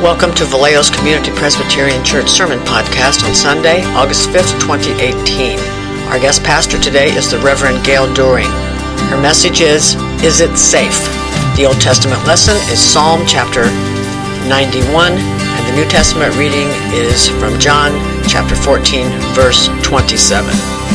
Welcome to Vallejo's Community Presbyterian Church Sermon Podcast on Sunday, August 5th, 2018. Our guest pastor today is the Reverend Gail Doering. Her message is It Safe? The Old Testament lesson is Psalm chapter 91, and the New Testament reading is from John chapter 14, verse 27.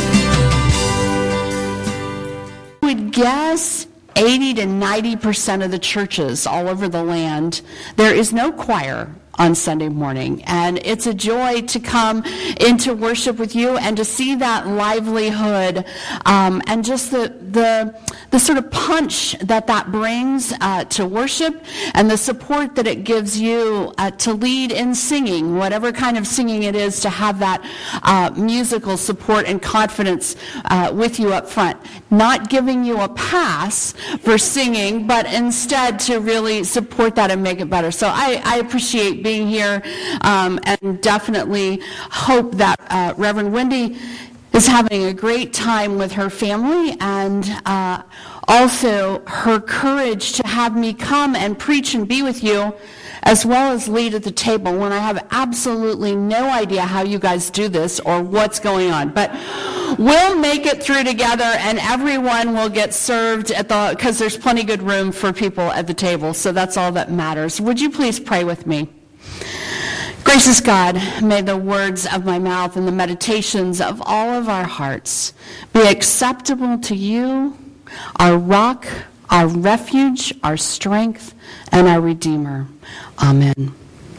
I would guess 80 to 90% of the churches all over the land, there is no choir on Sunday morning. And it's a joy to come into worship with you and to see that livelihood and just the sort of punch that brings to worship and the support that it gives you to lead in singing, whatever kind of singing it is, to have that musical support and confidence with you up front. Not giving you a pass for singing, but instead to really support that and make it better. So I appreciate being here and definitely hope that Reverend Wendy is having a great time with her family, and also her courage to have me come and preach and be with you, as well as lead at the table when I have absolutely no idea how you guys do this or what's going on. But we'll make it through together, and everyone will get served because there's plenty good room for people at the table, so that's all that matters. Would you please pray with me? Gracious God, may the words of my mouth and the meditations of all of our hearts be acceptable to you, our rock, our refuge, our strength, and our Redeemer. Amen.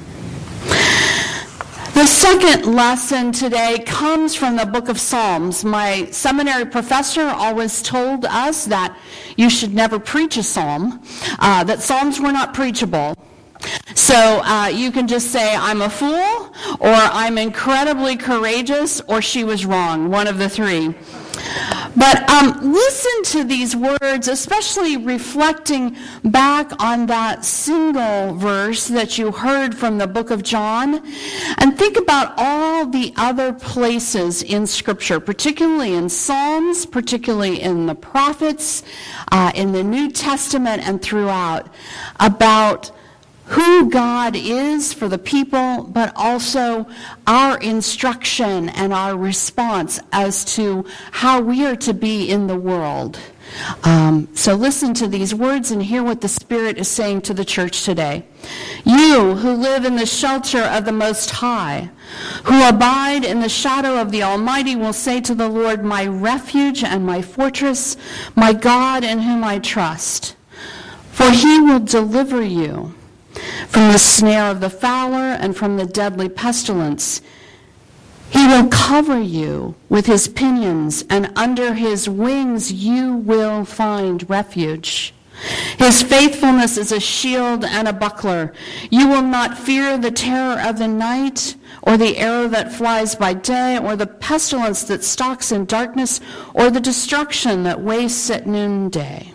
The second lesson today comes from the book of Psalms. My seminary professor always told us that you should never preach a psalm, that psalms were not preachable. So you can just say, I'm a fool, or I'm incredibly courageous, or she was wrong, one of the three. But listen to these words, especially reflecting back on that single verse that you heard from the book of John, and think about all the other places in Scripture, particularly in Psalms, particularly in the prophets, in the New Testament and throughout, about who God is for the people, but also our instruction and our response as to how we are to be in the world. So listen to these words and hear what the Spirit is saying to the church today. You who live in the shelter of the Most High, who abide in the shadow of the Almighty, will say to the Lord, my refuge and my fortress, my God in whom I trust. For he will deliver you from the snare of the fowler and from the deadly pestilence. He will cover you with his pinions, and under his wings you will find refuge. His faithfulness is a shield and a buckler. You will not fear the terror of the night, or the arrow that flies by day, or the pestilence that stalks in darkness, or the destruction that wastes at noonday.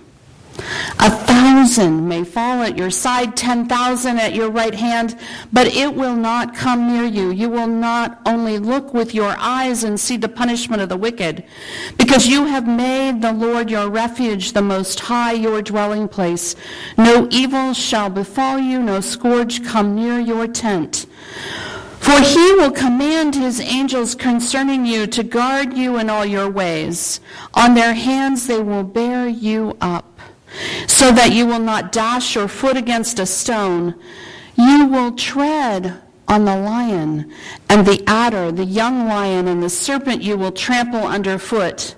1,000 may fall at your side, 10,000 at your right hand, but it will not come near you. You will not only look with your eyes and see the punishment of the wicked, because you have made the Lord your refuge, the Most High your dwelling place. No evil shall befall you, no scourge come near your tent. For he will command his angels concerning you to guard you in all your ways. On their hands they will bear you up, so that you will not dash your foot against a stone. You will tread on the lion and the adder, the young lion and the serpent you will trample underfoot.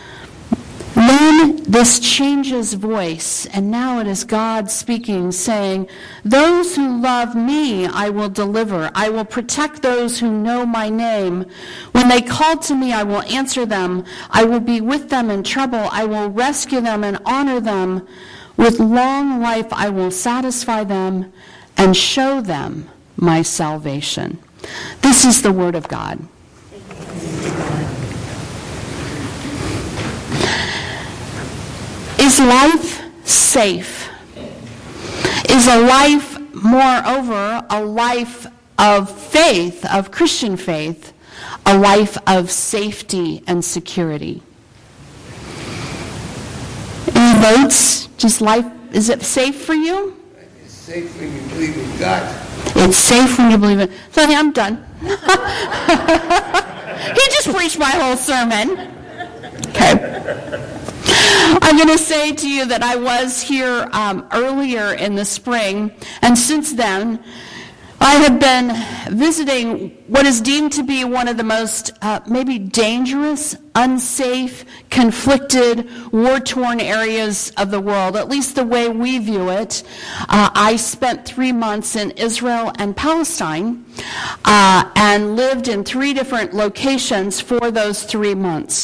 Then this changes voice, and now it is God speaking, saying, those who love me I will deliver. I will protect those who know my name. When they call to me, I will answer them. I will be with them in trouble. I will rescue them and honor them. With long life I will satisfy them and show them my salvation. This is the word of God. Is life safe? Is a life, moreover, a life of faith, of Christian faith, a life of safety and security? Any votes? Just life, is it safe for you? It's safe when you believe in God. It's safe when you believe it. So yeah, I'm done. He just preached my whole sermon. Okay. I'm going to say to you that I was here earlier in the spring, and since then, I have been visiting what is deemed to be one of the most maybe dangerous, unsafe, conflicted, war-torn areas of the world, at least the way we view it. I spent 3 months in Israel and Palestine and lived in 3 different locations for those 3 months.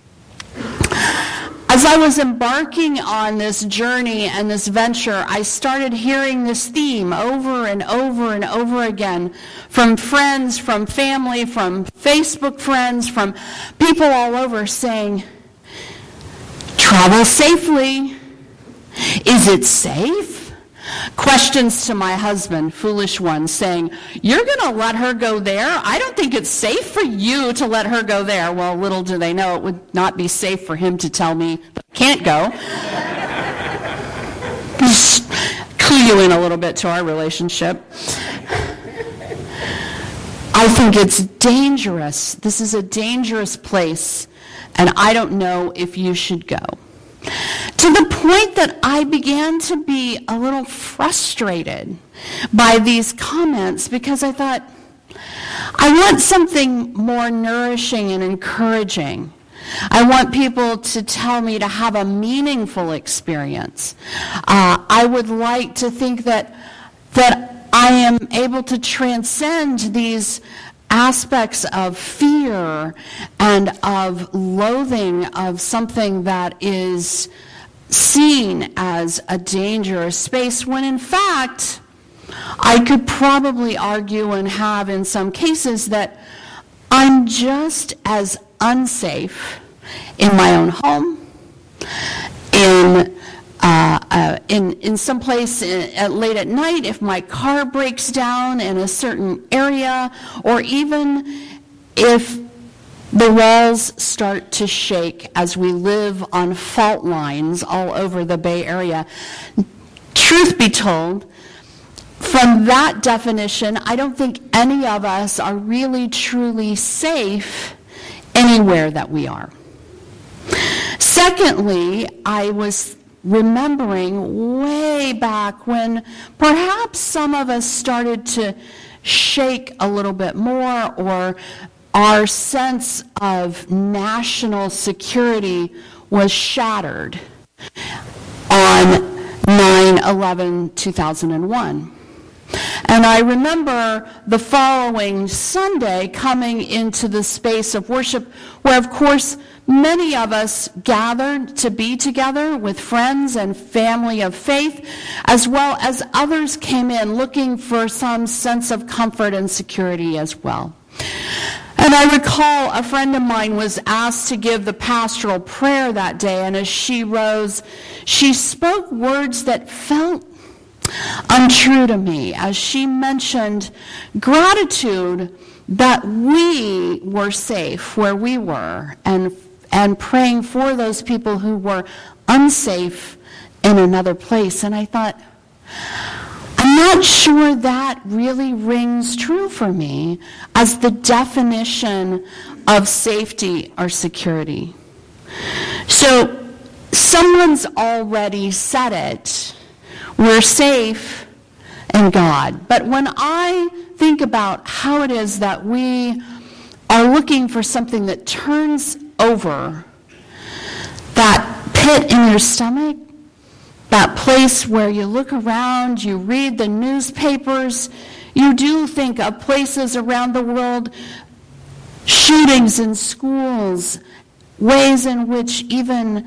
As I was embarking on this journey and this venture, I started hearing this theme over and over and over again from friends, from family, from Facebook friends, from people all over saying, travel safely. Is it safe? Questions to my husband, foolish ones, saying, you're going to let her go there? I don't think it's safe for you to let her go there. Well, little do they know it would not be safe for him to tell me that I can't go. Just clue you in a little bit to our relationship. I think it's dangerous. This is a dangerous place, and I don't know if you should go. To the point that I began to be a little frustrated by these comments because I thought, I want something more nourishing and encouraging. I want people to tell me to have a meaningful experience. I would like to think that I am able to transcend these aspects of fear and of loathing of something that is seen as a dangerous space, when in fact I could probably argue and have in some cases that I'm just as unsafe in my own home, in some place late at night if my car breaks down in a certain area, or even if the walls start to shake as we live on fault lines all over the Bay Area. Truth be told, from that definition, I don't think any of us are really truly safe anywhere that we are. Secondly, I was remembering way back when perhaps some of us started to shake a little bit more, or our sense of national security was shattered on 9/11/2001. And I remember the following Sunday coming into the space of worship where, of course, many of us gathered to be together with friends and family of faith, as well as others came in looking for some sense of comfort and security as well. And I recall a friend of mine was asked to give the pastoral prayer that day, and as she rose, she spoke words that felt untrue to me as she mentioned gratitude that we were safe where we were, and praying for those people who were unsafe in another place. And I thought, I'm not sure that really rings true for me as the definition of safety or security. So someone's already said it. We're safe in God. But when I think about how it is that we are looking for something that turns over that pit in your stomach, that place where you look around, you read the newspapers, you do think of places around the world, shootings in schools, ways in which even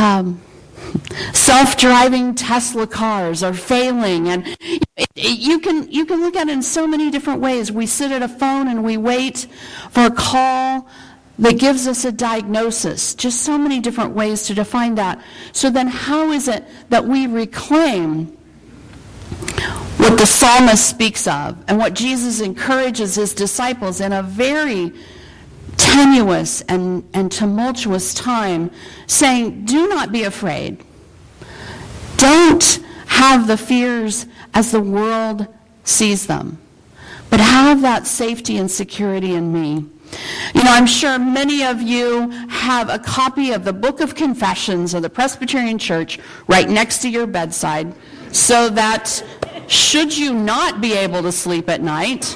self-driving Tesla cars are failing, and you can look at it in so many different ways. We sit at a phone and we wait for a call that gives us a diagnosis. Just so many different ways to define that. So then how is it that we reclaim what the psalmist speaks of and what Jesus encourages his disciples in a very tenuous and tumultuous time, saying, do not be afraid. Don't have the fears as the world sees them, but have that safety and security in me. I'm sure many of you have a copy of the Book of Confessions of the Presbyterian Church right next to your bedside, so that should you not be able to sleep at night,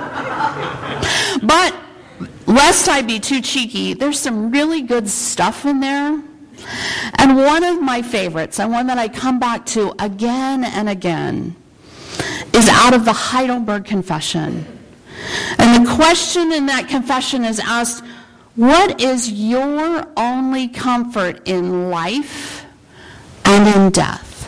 but lest I be too cheeky, there's some really good stuff in there. And one of my favorites, and one that I come back to again and again, is out of the Heidelberg Confession. And the question in that confession is asked, what is your only comfort in life and in death?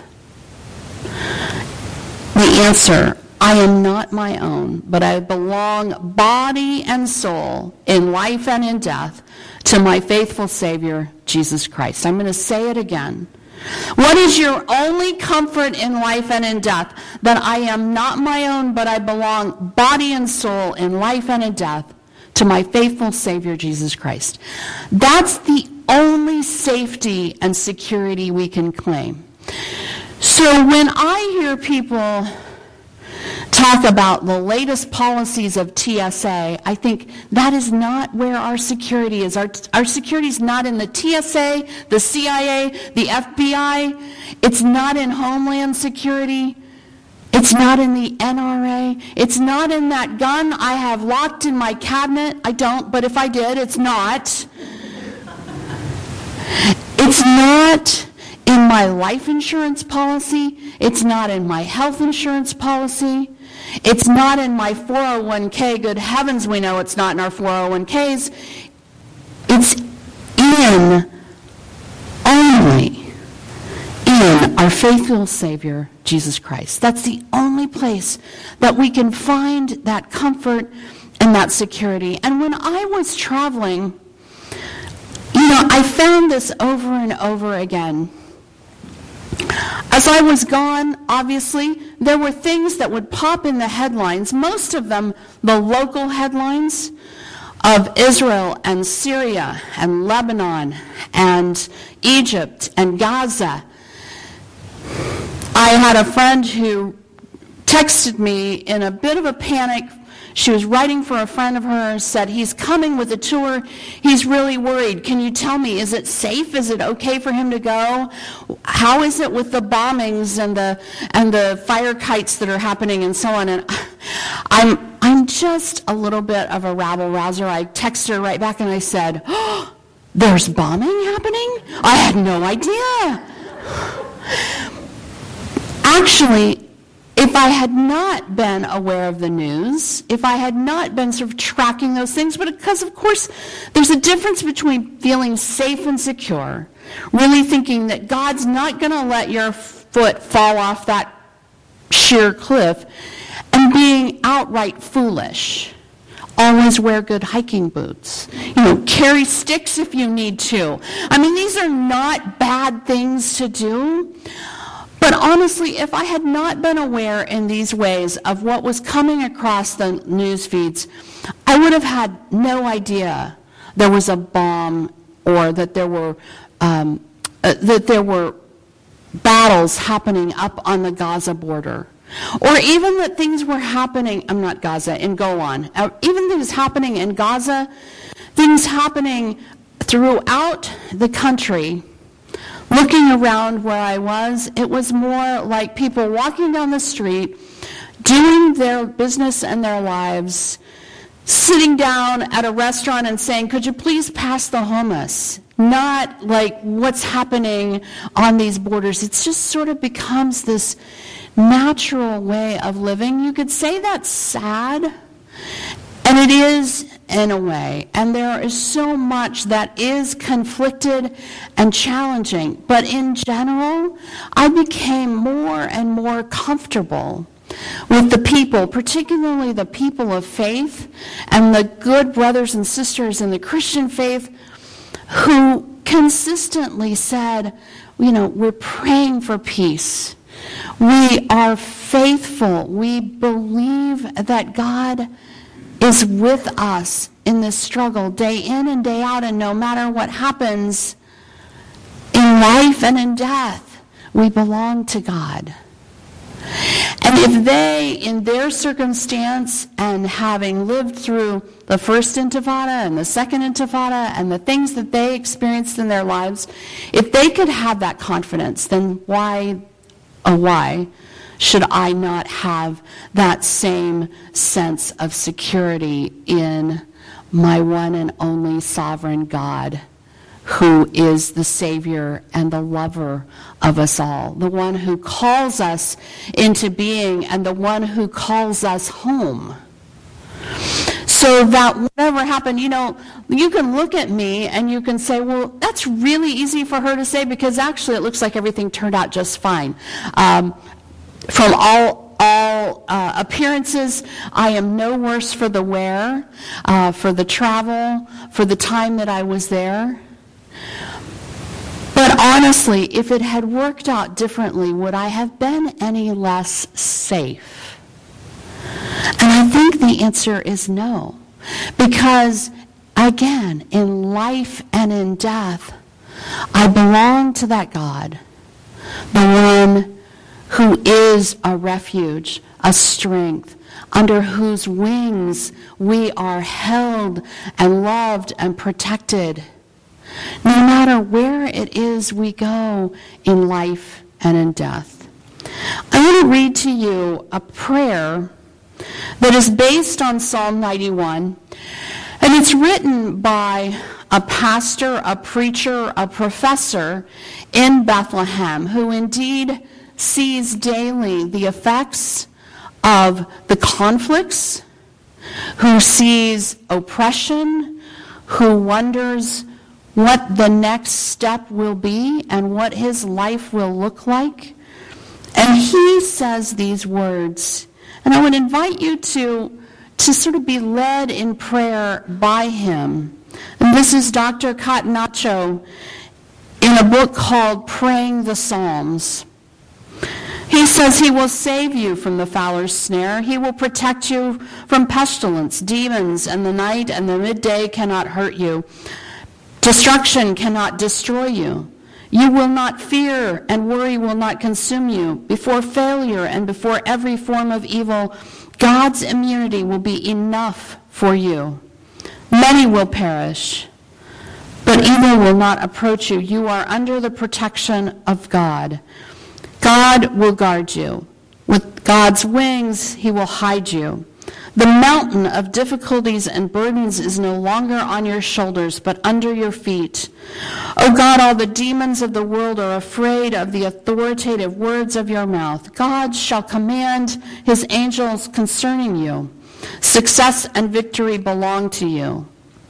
The answer, I am not my own, but I belong body and soul in life and in death to my faithful Savior, Jesus Christ. I'm going to say it again. What is your only comfort in life and in death? That I am not my own, but I belong body and soul in life and in death to my faithful Savior, Jesus Christ. That's the only safety and security we can claim. So when I hear people talk about the latest policies of TSA, I think that is not where our security is. Our security is not in the TSA, the CIA, the FBI. It's not in Homeland Security. It's not in the NRA. It's not in that gun I have locked in my cabinet. I don't, but if I did, it's not. It's not in my life insurance policy. It's not in my health insurance policy. It's not in my 401k. Good heavens, we know it's not in our 401ks. It's in, only in our faithful Savior, Jesus Christ. That's the only place that we can find that comfort and that security. And when I was traveling, I found this over and over again. As I was gone, obviously, there were things that would pop in the headlines, most of them the local headlines of Israel and Syria and Lebanon and Egypt and Gaza. I had a friend who texted me in a bit of a panic. She was writing for a friend of hers, said, he's coming with a tour. He's really worried. Can you tell me, is it safe? Is it okay for him to go? How is it with the bombings and the fire kites that are happening and so on? And I'm just a little bit of a rabble-rouser. I texted her right back and I said, oh, there's bombing happening? I had no idea. Actually, if I had not been aware of the news, if I had not been sort of tracking those things, but because, of course, there's a difference between feeling safe and secure, really thinking that God's not going to let your foot fall off that sheer cliff, and being outright foolish. Always wear good hiking boots. Carry sticks if you need to. I mean, these are not bad things to do. But honestly, if I had not been aware in these ways of what was coming across the news feeds, I would have had no idea there was a bomb or that there were battles happening up on the Gaza border, or even that things were happening. In Golan. Even things happening in Gaza, things happening throughout the country. Looking around where I was, it was more like people walking down the street, doing their business and their lives, sitting down at a restaurant and saying, could you please pass the hummus? Not like what's happening on these borders. It just sort of becomes this natural way of living. You could say that's sad, and it is in a way. And there is so much that is conflicted and challenging. But in general, I became more and more comfortable with the people, particularly the people of faith and the good brothers and sisters in the Christian faith who consistently said, we're praying for peace. We are faithful. We believe that God is with us in this struggle day in and day out, and no matter what happens in life and in death, we belong to God. And if they, in their circumstance, and having lived through the first intifada and the second intifada and the things that they experienced in their lives, if they could have that confidence, then why should I not have that same sense of security in my one and only sovereign God, who is the Savior and the lover of us all, the one who calls us into being and the one who calls us home? So that whatever happened, you can look at me and you can say, well, that's really easy for her to say, because actually it looks like everything turned out just fine. From all appearances, I am no worse for the wear, for the travel, for the time that I was there. But honestly, if it had worked out differently, would I have been any less safe? And I think the answer is no. Because, again, in life and in death, I belong to that God, the one who is a refuge, a strength, under whose wings we are held and loved and protected, no matter where it is we go in life and in death. I want to read to you a prayer that is based on Psalm 91, and it's written by a pastor, a preacher, a professor in Bethlehem, who indeed sees daily the effects of the conflicts, who sees oppression, who wonders what the next step will be and what his life will look like. And he says these words, and I would invite you to sort of be led in prayer by him. And this is Dr. Catenaccio in a book called Praying the Psalms. He says he will save you from the fowler's snare. He will protect you from pestilence, demons, and the night and the midday cannot hurt you. Destruction cannot destroy you. You will not fear, and worry will not consume you. Before failure and before every form of evil, God's immunity will be enough for you. Many will perish, but evil will not approach you. You are under the protection of God. God will guard you. With God's wings, he will hide you. The mountain of difficulties and burdens is no longer on your shoulders, but under your feet. Oh God, all the demons of the world are afraid of the authoritative words of your mouth. God shall command his angels concerning you. Success and victory belong to you.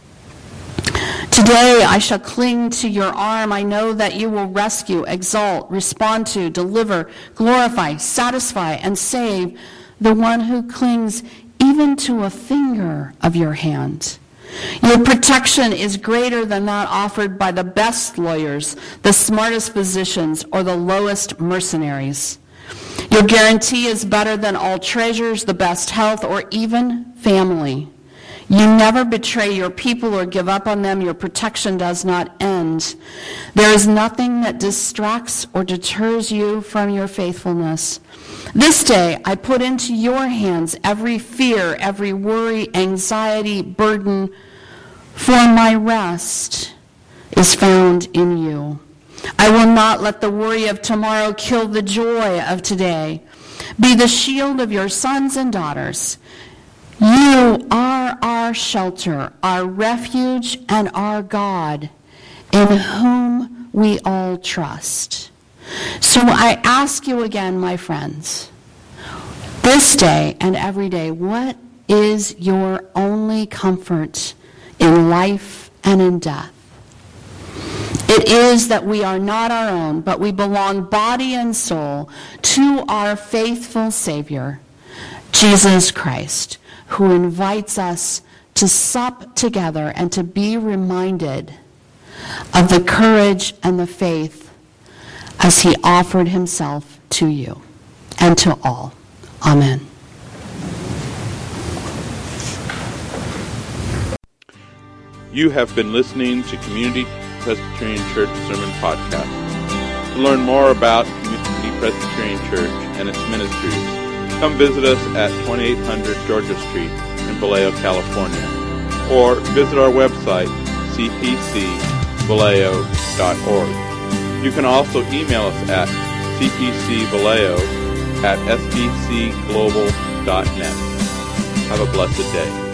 Today I shall cling to your arm. I know that you will rescue, exalt, respond to, deliver, glorify, satisfy, and save the one who clings even to a finger of your hand. Your protection is greater than that offered by the best lawyers, the smartest physicians, or the lowest mercenaries. Your guarantee is better than all treasures, the best health, or even family. You never betray your people or give up on them. Your protection does not end. There is nothing that distracts or deters you from your faithfulness. This day I put into your hands every fear, every worry, anxiety, burden, for my rest is found in you. I will not let the worry of tomorrow kill the joy of today. Be the shield of your sons and daughters. You are our shelter, our refuge, and our God, in whom we all trust. So I ask you again, my friends, this day and every day, what is your only comfort in life and in death? It is that we are not our own, but we belong body and soul to our faithful Savior, Jesus Christ, who invites us to sup together and to be reminded of the courage and the faith as he offered himself to you and to all. Amen. You have been listening to Community Presbyterian Church Sermon Podcast. To learn more about Community Presbyterian Church and its ministries, come visit us at 2800 Georgia Street in Vallejo, California, or visit our website, cpcvallejo.org. You can also email us at cpcvallejo@sbcglobal.net. Have a blessed day.